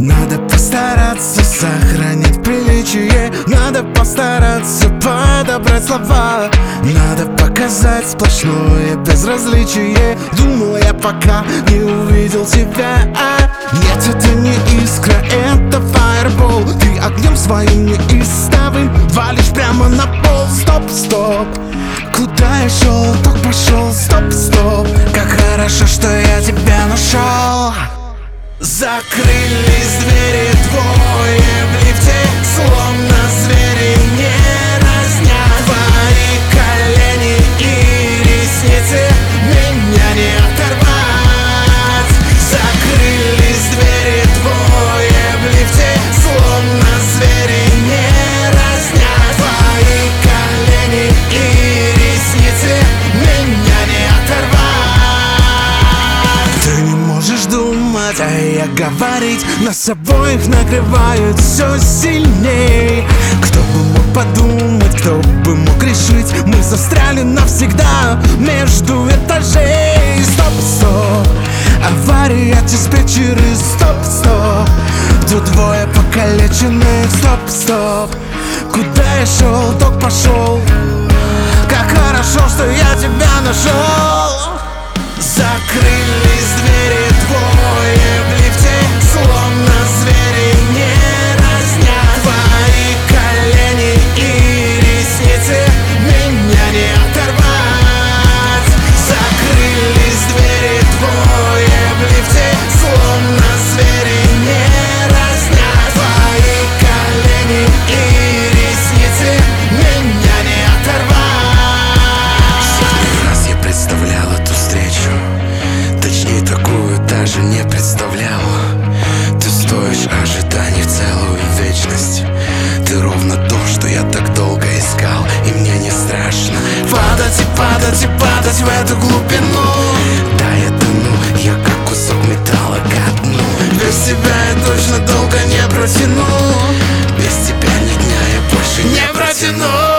Надо постараться сохранить приличие, надо постараться подобрать слова, надо показать сплошное безразличие. Думал я, пока не увидел тебя. Нет, это не искра, это фаербол. Ты огнем своим неистовым валишь прямо на пол. Стоп, стоп, куда я шел, так пошел. Стоп, стоп, как хорошо, что я тебя нашел. Закрылись двери твои в лифте, словно звери не разнят. Твои колени и ресницы меня не оторвать. Закрылись двери твои в лифте, словно звери не разнят. Твои колени и ресницы меня не оторвать. Ты не можешь думать, а я говорить. Нас обоих накрывает все сильней. Кто бы мог подумать, кто бы мог решить, мы застряли навсегда между этажей. Стоп, стоп, авария диспетчеры. Стоп, стоп, тут двое покалеченных. Стоп, стоп, куда я шел, ток пошел. Как хорошо, что я тебя нашел. Закрылись двери твои в лифте, словно звери не разнят. Твои колени и ресницы меня не оторвать. Закрылись двери твои в лифте, словно звери не разнят. Твои колени и ресницы меня не оторвать. Сотни раз я представлял эту встречу, точнее такую даже не представлял. Ты стоишь ожиданий целую вечность. Ты ровно то, что я так долго искал. И мне не страшно падать и падать и падать в эту глубину. Да, я тону, я как кусок металла ко дну. Без тебя я точно долго не протяну. Без тебя ни дня я больше не протяну.